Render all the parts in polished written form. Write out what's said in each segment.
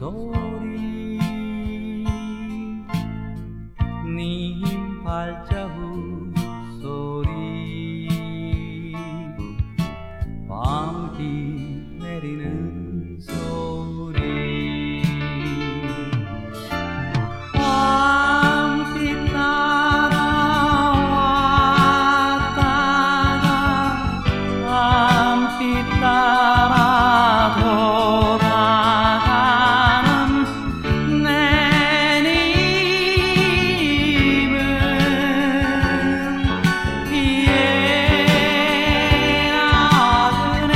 소리 네 발자국 소리 밤비 내리는 소리 밤비 따라왔다가 밤비 따라 돌아가는 내 님은 비에 나그네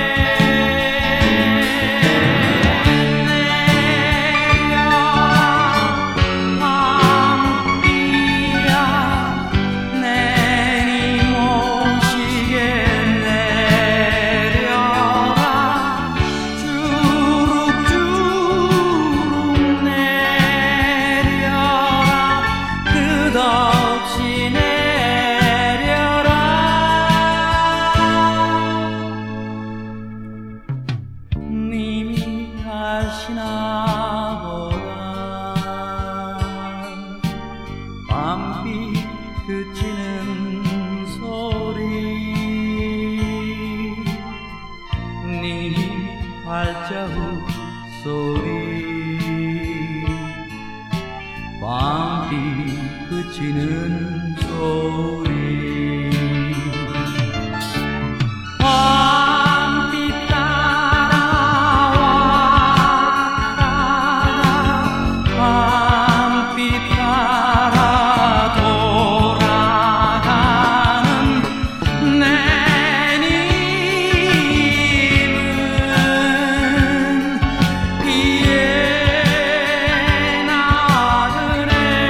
내려라 밤비야 내 님 오시게 내려라 주룩주룩 내려라 끝없이 내려라 님이 하시나 보다 밤비 그치는 소리 님 발자국 소리 밤비 그치는 소리 밤비 따라왔다가 밤비 따라 돌아가는 내 님은 비에 나그네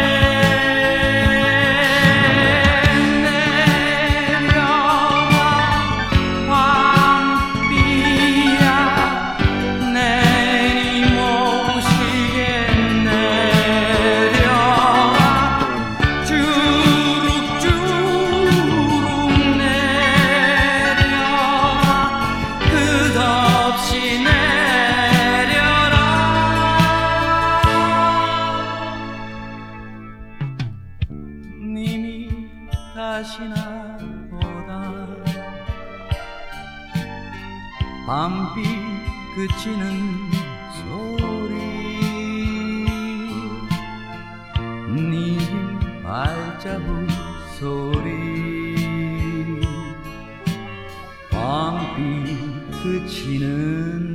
내려라 밤비야 내 님 오시게 내려라 주룩주룩 내려라 끝없이 내려라 님이 다시나 보다 밤비 그치는 소리 님 발자국 소리 밤비 그치는